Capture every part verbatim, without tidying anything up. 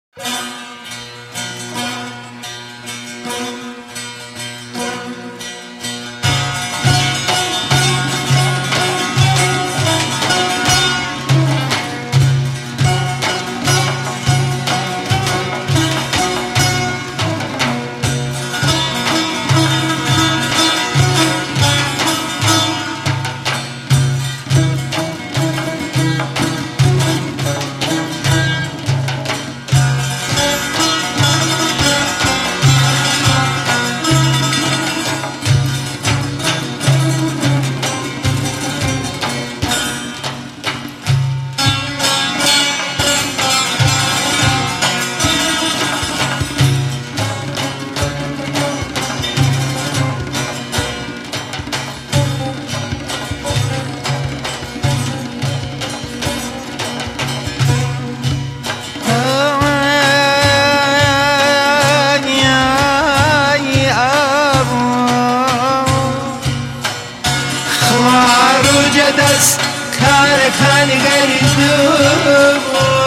دست کار کارگری دو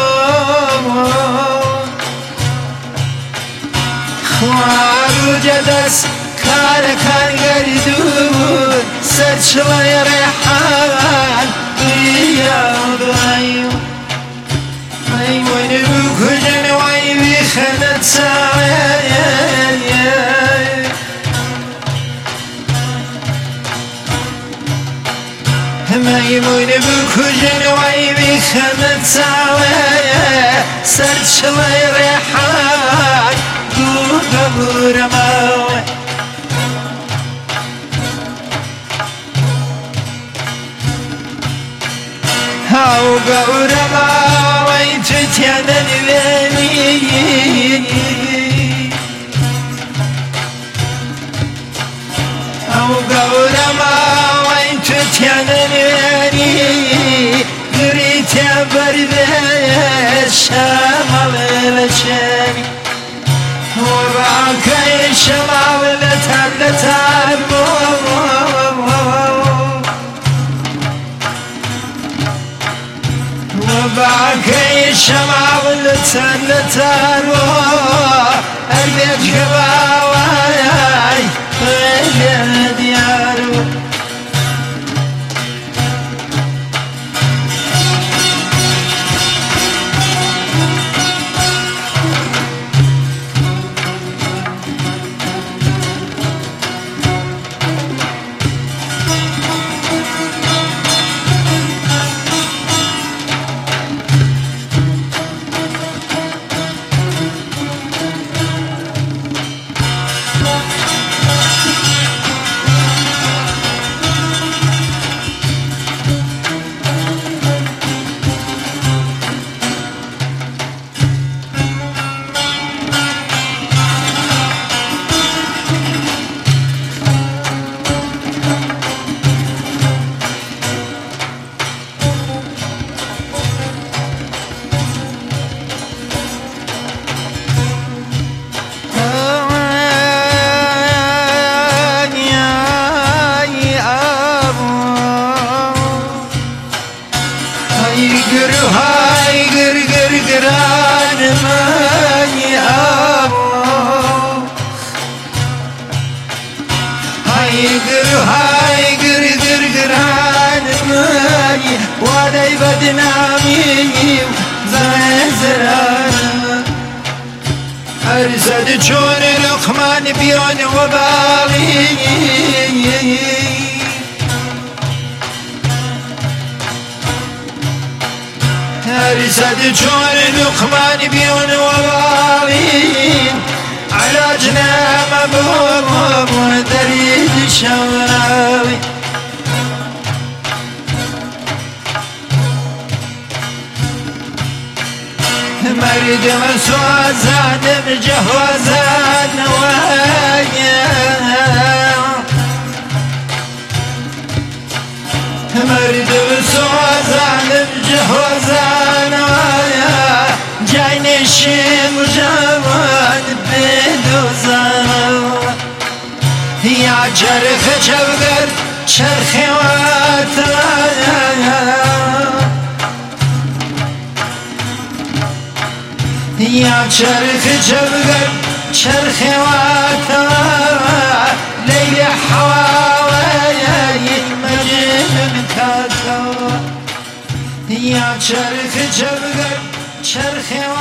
خواروج دست کار کارگری دو سرچلای ریحان بیاد وایو وایو بکجن وای بیخنت سایه میمون بکجن وای بیخنت سایه سرچلای ریحان دو ببورماوه هاو بورماوه تتیانن بینی هاو بورماوه تتیانن بینی گریت برده شمال لچنی وباكي شمال لتر وباكي شمال لتر البيت كباواي غير ديارو هاي قر قر قران ماني أبو هاي قر هاي قر قر قران ماني وادي بدنامي زرزران أرزد جون لقمان بيون وبالي أرسد جون لقمان بيون وبالين على جنام أبوه دريد شوراوي مريد مسوازان بجهوازان نوايا مريد مسوازان بجهوازان نوايا جاي نشيم جوان بدوزان يا جرخ جوغر شرخي واتايا يا شرخ جبقر شرخ واتوا ليلي حواوي مجنن كاتوا يا شرخ جبقر شرخ